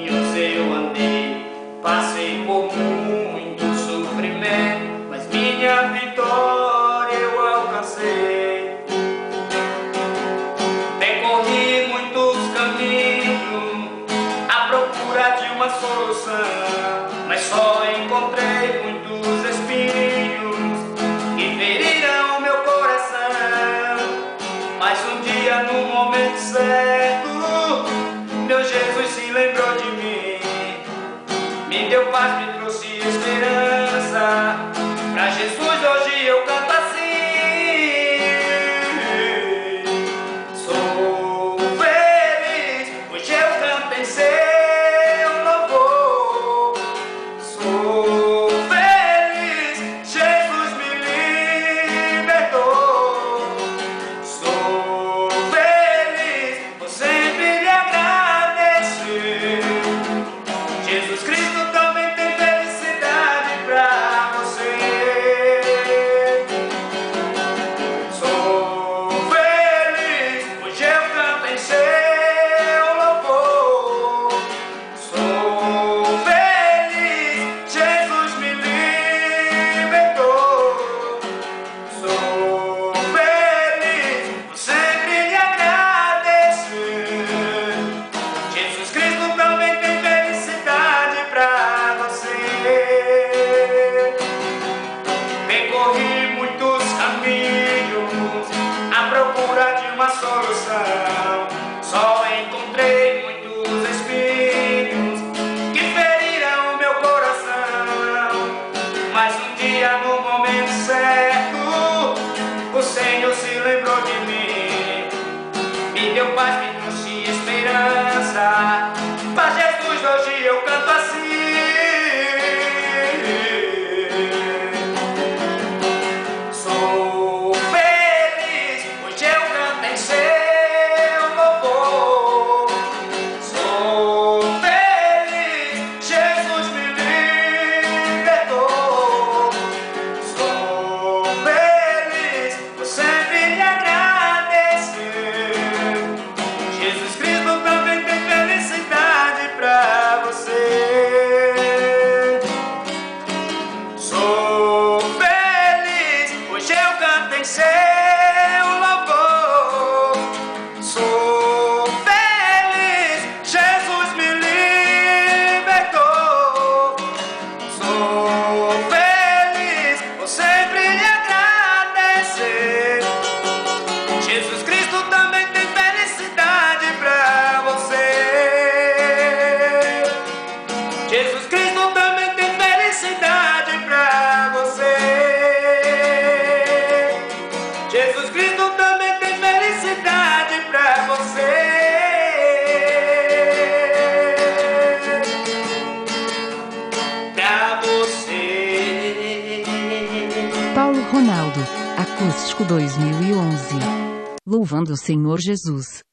caminhos eu andei, passei por muito sofrimento, mas minha vitória eu alcancei. Percorri muitos caminhos à procura de uma solução, mas só encontrei muitos espinhos que feriram meu coração. Mas um dia, no momento certo, meu Jesus se lembrou de mim, me deu paz, me trouxe esperança. Pra Jesus hoje eu canto assim: sou feliz, hoje eu canto em seu louvor. Sou feliz, Jesus me libertou. Sou feliz, vou sempre lhe agradecer. Jesus Cristo também tem felicidade pra você. Sou feliz, hoje eu canto em seu louvor. Sou feliz, Jesus me libertou. Sou feliz, vou sempre lhe agradecer. Jesus Cristo também tem felicidade pra você. Percorri muitos caminhos à procura de uma solução, só encontrei muitos espinhos que feriram o meu coração. Mas um dia, no momento certo, o Senhor se lembrou de mim, me deu paz, me trouxe esperança. Pra Jesus hoje eu canto assim: sou feliz, hoje eu canto em seu louvor. Sou feliz, Jesus me libertou. Sou feliz, vou sempre lhe agradecer. Jesus Cristo também tem felicidade pra você. Sou feliz, hoje eu canto em seu louvor. Sou feliz, Jesus me libertou. Sou feliz, vou sempre lhe agradecer. Jesus Cristo também tem felicidade pra você. Jesus Cristo também tem felicidade pra você. Jesus Cristo também tem felicidade pra você. Pra você. Paulo Ronaldo, Acústico 2011. Louvando o Senhor Jesus.